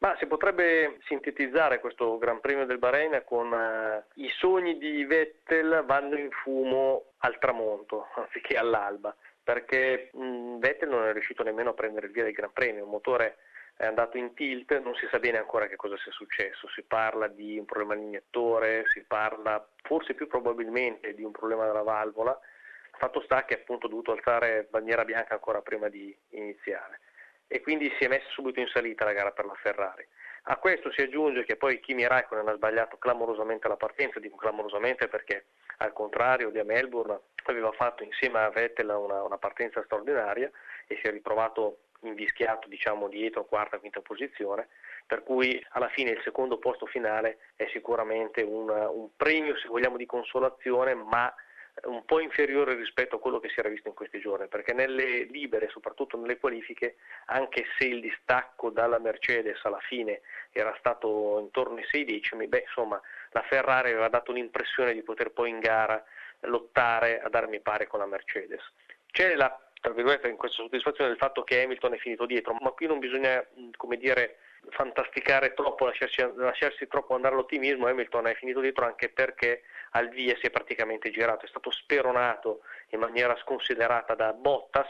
Ma si potrebbe sintetizzare questo Gran Premio del Bahrain con i sogni di Vettel vanno in fumo al tramonto anziché all'alba, perché Vettel non è riuscito nemmeno a prendere il via del Gran Premio, il motore è andato in tilt, non si sa bene ancora che cosa sia successo, si parla di un problema all'iniettore, si parla forse più probabilmente di un problema della valvola, fatto sta che appunto ha dovuto alzare bandiera bianca ancora prima di iniziare. E quindi si è messa subito in salita la gara per la Ferrari. A questo si aggiunge che poi Kimi Räikkönen ha sbagliato clamorosamente la partenza, dico clamorosamente perché al contrario di a Melbourne aveva fatto insieme a Vettel una partenza straordinaria e si è ritrovato invischiato dietro quarta, quinta posizione, per cui alla fine il secondo posto finale è sicuramente un premio, se vogliamo, di consolazione, ma un po' inferiore rispetto a quello che si era visto in questi giorni, perché nelle libere, soprattutto nelle qualifiche, anche se il distacco dalla Mercedes alla fine era stato intorno ai 6 decimi, la Ferrari aveva dato l'impressione di poter poi in gara lottare ad armi pari con la Mercedes. C'è tra virgolette, in questa soddisfazione del fatto che Hamilton è finito dietro, ma qui non bisogna, fantasticare troppo, lasciarsi troppo andare all'ottimismo. Hamilton è finito dietro anche perché al via si è praticamente girato, è stato speronato in maniera sconsiderata da Bottas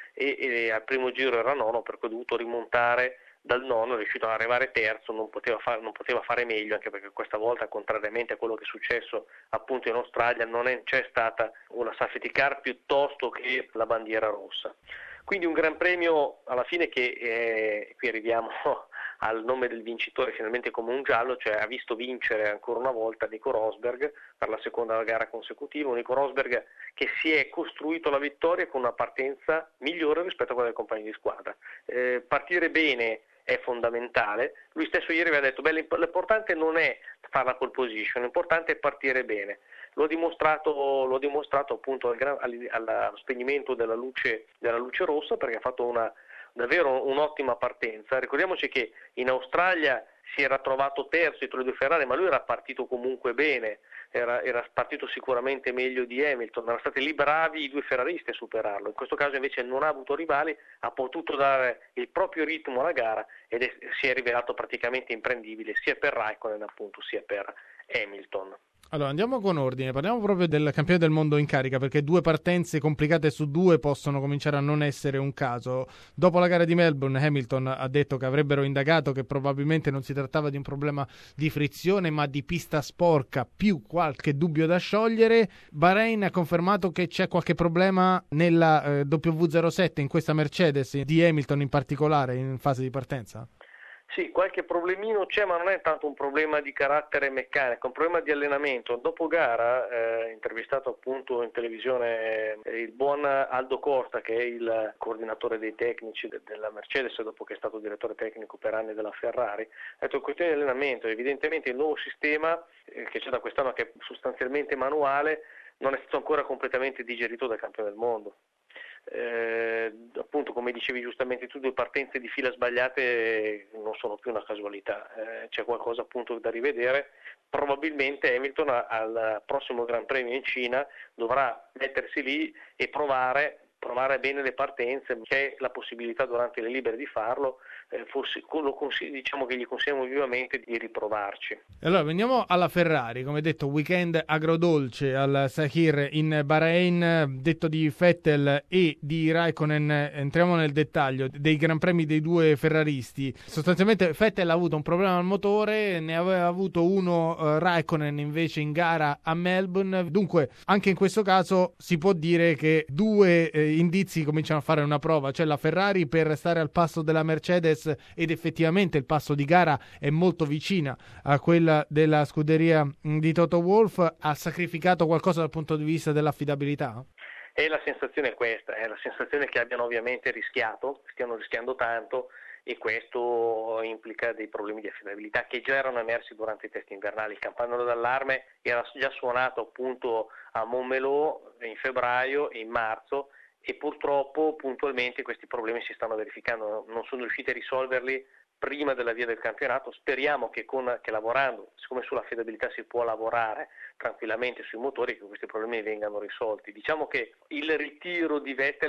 e al primo giro era nono, per cui ha dovuto rimontare dal nono, è riuscito ad arrivare terzo, non poteva fare meglio, anche perché questa volta, contrariamente a quello che è successo appunto in Australia, c'è stata una safety car piuttosto che la bandiera rossa. Quindi un gran premio alla fine che qui arriviamo al nome del vincitore finalmente come un giallo, cioè ha visto vincere ancora una volta Nico Rosberg per la seconda gara consecutiva, un Nico Rosberg che si è costruito la vittoria con una partenza migliore rispetto a quella del compagno di squadra. Partire bene è fondamentale. Lui stesso ieri aveva detto l'importante non è fare la pole position, l'importante è partire bene. L'ho dimostrato appunto allo spegnimento della luce rossa, perché ha fatto davvero un'ottima partenza. Ricordiamoci che in Australia si era trovato terzo dietro le due Ferrari, ma lui era partito comunque bene, era partito sicuramente meglio di Hamilton, erano stati lì bravi i due ferraristi a superarlo. In questo caso invece non ha avuto rivali, ha potuto dare il proprio ritmo alla gara ed si è rivelato praticamente imprendibile sia per Räikkönen appunto sia per Hamilton. Allora, andiamo con ordine, parliamo proprio del campione del mondo in carica, perché due partenze complicate su due possono cominciare a non essere un caso. Dopo la gara di Melbourne, Hamilton ha detto che avrebbero indagato che probabilmente non si trattava di un problema di frizione, ma di pista sporca, più qualche dubbio da sciogliere. Bahrain ha confermato che c'è qualche problema nella W07, in questa Mercedes, di Hamilton in particolare, in fase di partenza? Sì, qualche problemino c'è, ma non è tanto un problema di carattere meccanico, è un problema di allenamento. Dopo gara, intervistato appunto in televisione il buon Aldo Costa, che è il coordinatore dei tecnici della Mercedes, dopo che è stato direttore tecnico per anni della Ferrari, ha detto: questione di allenamento, evidentemente il nuovo sistema che c'è da quest'anno, che è sostanzialmente manuale, non è stato ancora completamente digerito dal campione del mondo. Appunto, come dicevi giustamente tu, due partenze di fila sbagliate non sono più una casualità, c'è qualcosa appunto da rivedere. Probabilmente Hamilton al prossimo Gran Premio in Cina dovrà mettersi lì e provare bene le partenze, c'è la possibilità durante le libere di farlo, diciamo che gli consigliamo vivamente di riprovarci. Allora veniamo alla Ferrari, come detto weekend agrodolce al Sakhir in Bahrain. Detto di Vettel e di Räikkönen, entriamo nel dettaglio dei Gran Premi dei due ferraristi. Sostanzialmente Vettel ha avuto un problema al motore, ne aveva avuto uno Räikkönen invece in gara a Melbourne, dunque anche in questo caso si può dire che due indizi cominciano a fare una prova, cioè la Ferrari per stare al passo della Mercedes, ed effettivamente il passo di gara è molto vicina a quella della scuderia di Toto Wolff, ha sacrificato qualcosa dal punto di vista dell'affidabilità? E la sensazione è questa, è la sensazione che abbiano ovviamente stiano rischiando tanto, e questo implica dei problemi di affidabilità che già erano emersi durante i test invernali. Il campanello d'allarme era già suonato appunto a Montmeló in febbraio e in marzo, e purtroppo puntualmente questi problemi si stanno verificando, non sono riusciti a risolverli prima dell'avvio del campionato. Speriamo che lavorando, siccome sulla affidabilità si può lavorare tranquillamente sui motori, che questi problemi vengano risolti. Diciamo che il ritiro di Vettel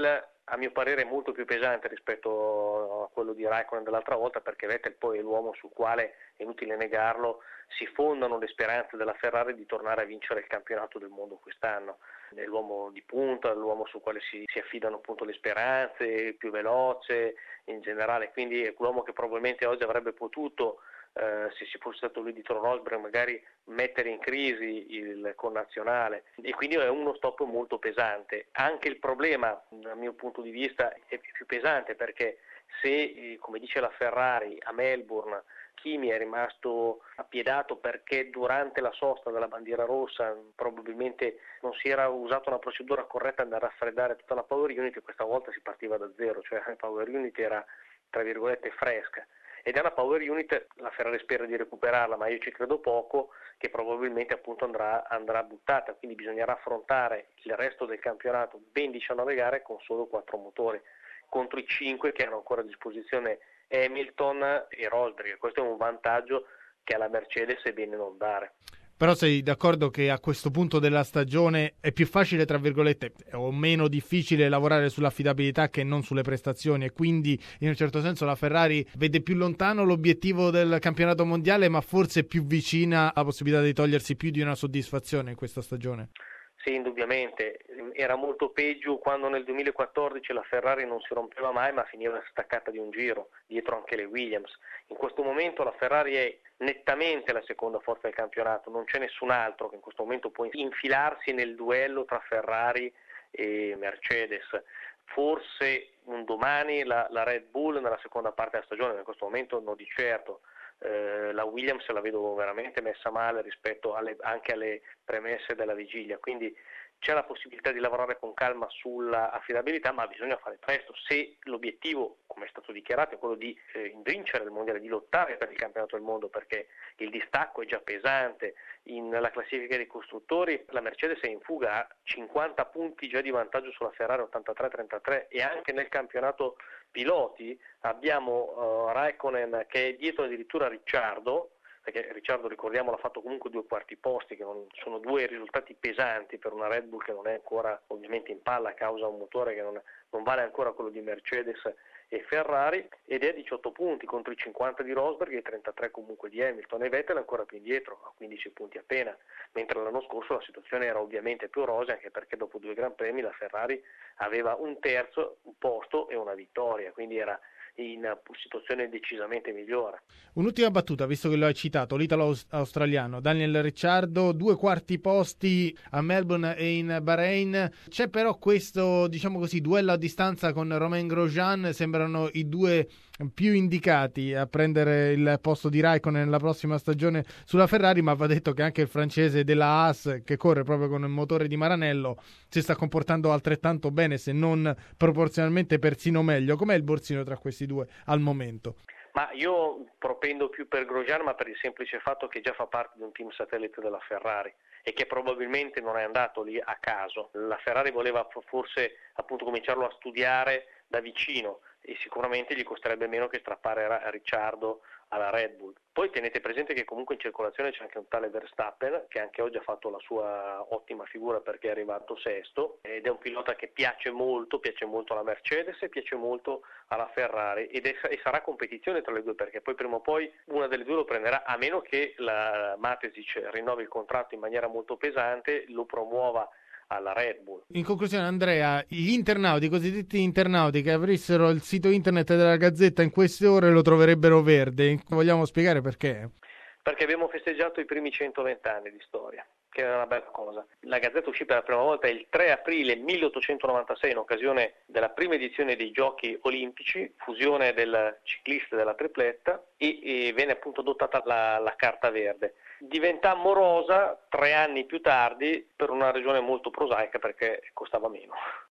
a mio parere è molto più pesante rispetto a quello di Raikkonen dell'altra volta, perché Vettel poi è l'uomo sul quale, è inutile negarlo, si fondano le speranze della Ferrari di tornare a vincere il campionato del mondo quest'anno. È l'uomo di punta, è l'uomo su quale si affidano appunto le speranze, più veloce in generale, quindi è l'uomo che probabilmente oggi avrebbe potuto, se ci fosse stato lui dietro Rosberg, magari mettere in crisi il connazionale, e quindi è uno stop molto pesante. Anche il problema, dal mio punto di vista, è più pesante, perché se, come dice la Ferrari, a Melbourne Kimi è rimasto appiedato perché durante la sosta della bandiera rossa probabilmente non si era usata una procedura corretta da raffreddare tutta la power unit, e questa volta si partiva da zero, cioè la power unit era tra virgolette fresca, ed è una power unit, la Ferrari spera di recuperarla, ma io ci credo poco, che probabilmente appunto andrà buttata, quindi bisognerà affrontare il resto del campionato, ben 19 gare, con solo 4 motori contro i 5 che hanno ancora a disposizione Hamilton e Rosberg. Questo è un vantaggio che alla Mercedes è bene non dare. Però sei d'accordo che a questo punto della stagione è più facile, tra virgolette, o meno difficile lavorare sull'affidabilità che non sulle prestazioni, e quindi in un certo senso la Ferrari vede più lontano l'obiettivo del campionato mondiale, ma forse più vicina alla possibilità di togliersi più di una soddisfazione in questa stagione? Sì, indubbiamente. Era molto peggio quando nel 2014 la Ferrari non si rompeva mai, ma finiva staccata di un giro, dietro anche le Williams. In questo momento la Ferrari è nettamente la seconda forza del campionato, non c'è nessun altro che in questo momento può infilarsi nel duello tra Ferrari e Mercedes. Forse un domani la Red Bull nella seconda parte della stagione, ma in questo momento no di certo. La Williams la vedo veramente messa male rispetto anche alle premesse della vigilia, quindi c'è la possibilità di lavorare con calma sulla affidabilità, ma bisogna fare presto. Se l'obiettivo, come è stato dichiarato, è quello di vincere il mondiale, di lottare per il campionato del mondo, perché il distacco è già pesante nella classifica dei costruttori, la Mercedes è in fuga, ha 50 punti già di vantaggio sulla Ferrari, 83-33, e anche nel campionato piloti abbiamo Raikkonen che è dietro addirittura Ricciardo, perché Ricciardo, ricordiamo, l'ha fatto comunque 2 quarti posti, che sono 2 risultati pesanti per una Red Bull che non è ancora ovviamente in palla a causa un motore che non vale ancora quello di Mercedes e Ferrari, ed è a 18 punti contro i 50 di Rosberg e i 33 comunque di Hamilton, e Vettel ancora più indietro, a 15 punti appena, mentre l'anno scorso la situazione era ovviamente più rosea, anche perché dopo 2 Gran Premi la Ferrari aveva un terzo posto e una vittoria, quindi era in situazione decisamente migliore. Un'ultima battuta, visto che lo hai citato, l'italo-australiano Daniel Ricciardo, 2 quarti posti a Melbourne e in Bahrain. C'è però questo, diciamo così, duello a distanza con Romain Grosjean, sembrano i 2 più indicati a prendere il posto di Raikkonen nella prossima stagione sulla Ferrari, ma va detto che anche il francese della Haas, che corre proprio con il motore di Maranello, si sta comportando altrettanto bene, se non proporzionalmente persino meglio. Com'è il borsino tra questi 2 al momento? Ma io propendo più per Grosjean, ma per il semplice fatto che già fa parte di un team satellite della Ferrari e che probabilmente non è andato lì a caso. La Ferrari voleva forse appunto cominciarlo a studiare da vicino, e sicuramente gli costerebbe meno che strappare a Ricciardo alla Red Bull. Poi tenete presente che comunque in circolazione c'è anche un tale Verstappen, che anche oggi ha fatto la sua ottima figura perché è arrivato sesto, ed è un pilota che piace molto alla Mercedes e piace molto alla Ferrari, e sarà competizione tra le due, perché poi prima o poi una delle due lo prenderà, a meno che la Matesic rinnovi il contratto in maniera molto pesante, lo promuova alla Red Bull. In conclusione, Andrea, gli internauti, i cosiddetti internauti che aprissero il sito internet della Gazzetta in queste ore lo troverebbero verde. Vogliamo spiegare perché? Perché abbiamo festeggiato i primi 120 anni di storia, che è una bella cosa. La Gazzetta uscì per la prima volta il 3 aprile 1896 in occasione della prima edizione dei Giochi Olimpici, fusione del ciclista e della tripletta, e venne appunto adottata la carta verde. Diventammo rosa 3 anni più tardi per una ragione molto prosaica, perché costava meno.